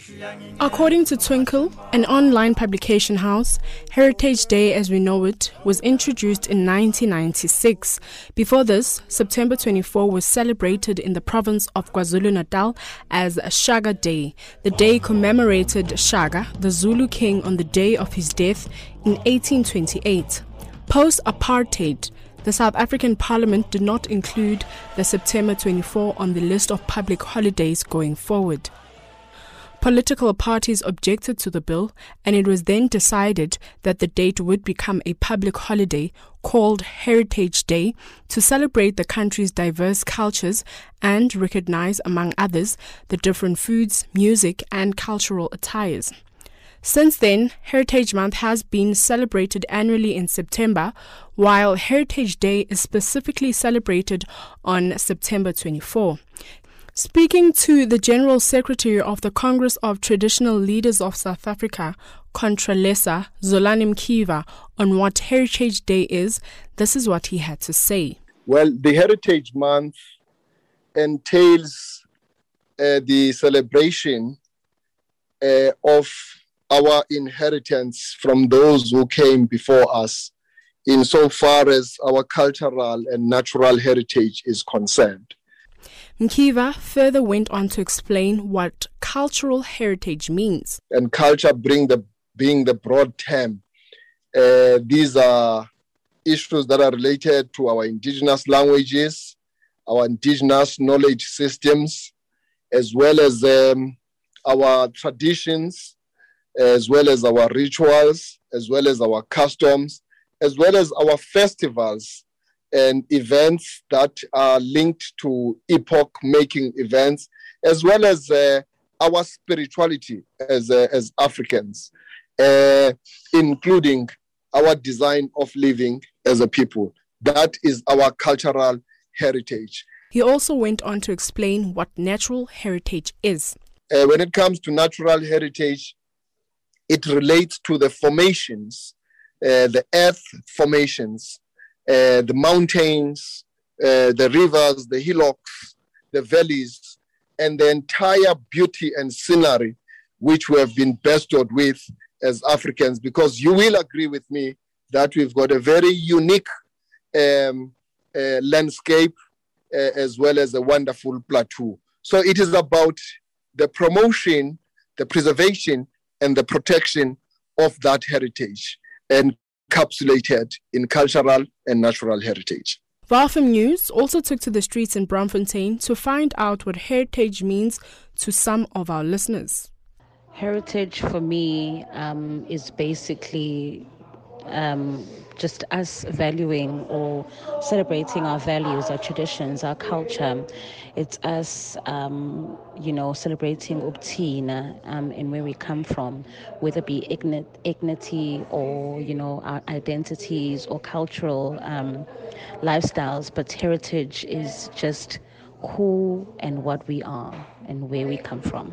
According to Twinkle, an online publication house, Heritage Day as we know it was introduced in 1996. Before this, September 24 was celebrated in the province of KwaZulu-Natal as Shaka Day. The day commemorated Shaka, the Zulu king, on the day of his death in 1828. Post-apartheid, the South African Parliament did not include the September 24 on the list of public holidays going forward. Political parties objected to the bill, and it was then decided that the date would become a public holiday called Heritage Day to celebrate the country's diverse cultures and recognize, among others, the different foods, music, and cultural attires. Since then, Heritage Month has been celebrated annually in September, while Heritage Day is specifically celebrated on September 24. Speaking to the General Secretary of the Congress of Traditional Leaders of South Africa, Contralesa Zolani Mkiva, on what Heritage Day is, this is what he had to say. Well, the Heritage Month entails the celebration of our inheritance from those who came before us, insofar as our cultural and natural heritage is concerned. Mkiva further went on to explain what cultural heritage means. And culture being the broad term, these are issues that are related to our indigenous languages, our indigenous knowledge systems, as well as our traditions, as well as our rituals, as well as our customs, as well as our festivals and events that are linked to epoch-making events, as well as our spirituality as Africans, including our design of living as a people. That is our cultural heritage. He also went on to explain what natural heritage is. When it comes to natural heritage, it relates to the formations, the earth formations, the mountains, the rivers, the hillocks, the valleys, and the entire beauty and scenery which we have been bestowed with as Africans, because you will agree with me that we've got a very unique landscape as well as a wonderful plateau. So it is about the promotion, the preservation, and the protection of that heritage, encapsulated in cultural and natural heritage. VAFM News also took to the streets in Braamfontein to find out what heritage means to some of our listeners. Heritage for me is basically just us valuing or celebrating our values, our traditions, our culture. It's us, celebrating Ubtina and where we come from, whether it be ignity or, our identities or cultural lifestyles. But heritage is just who and what we are and where we come from.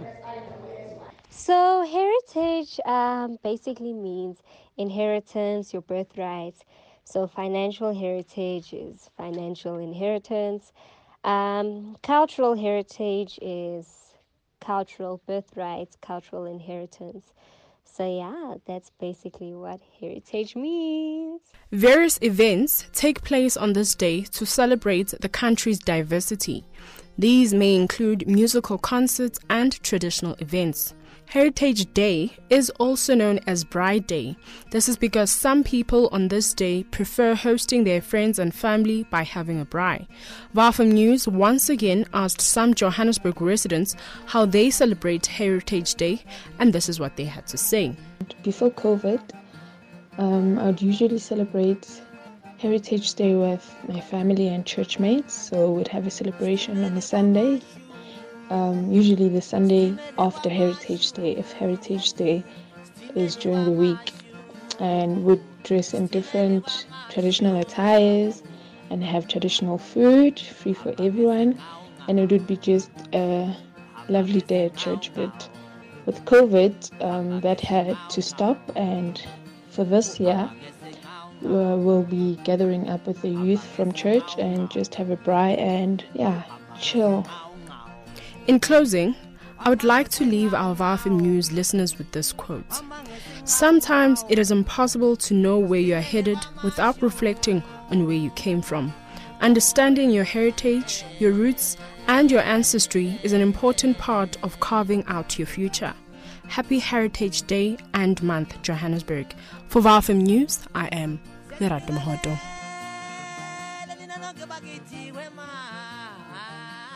So heritage basically means inheritance, your birthright. So financial heritage is financial inheritance. Cultural heritage is cultural birthright, cultural inheritance. So yeah, that's basically what heritage means. Various events take place on this day to celebrate the country's diversity. These may include musical concerts and traditional events. Heritage Day is also known as Bride Day. This is because some people on this day prefer hosting their friends and family by having a braai. VAFM News once again asked some Johannesburg residents how they celebrate Heritage Day, and this is what they had to say. Before COVID, I would usually celebrate Heritage Day with my family and church mates. So we'd have a celebration on a Sunday. Usually the Sunday after Heritage Day, if Heritage Day is during the week, and would dress in different traditional attires and have traditional food free for everyone, and it would be just a lovely day at church. But with COVID, that had to stop, and for this year we'll be gathering up with the youth from church and just have a braai and chill. In closing, I would like to leave our VAFM News listeners with this quote. Sometimes it is impossible to know where you are headed without reflecting on where you came from. Understanding your heritage, your roots, and your ancestry is an important part of carving out your future. Happy Heritage Day and Month, Johannesburg. For VAFM News, I am Lerato Mahoto.